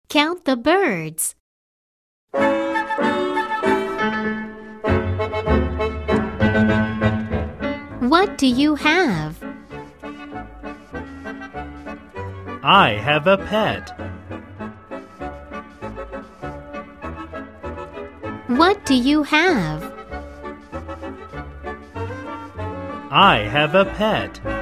Count the birds. What do you have? I have a pet. What do you have? I have a pet.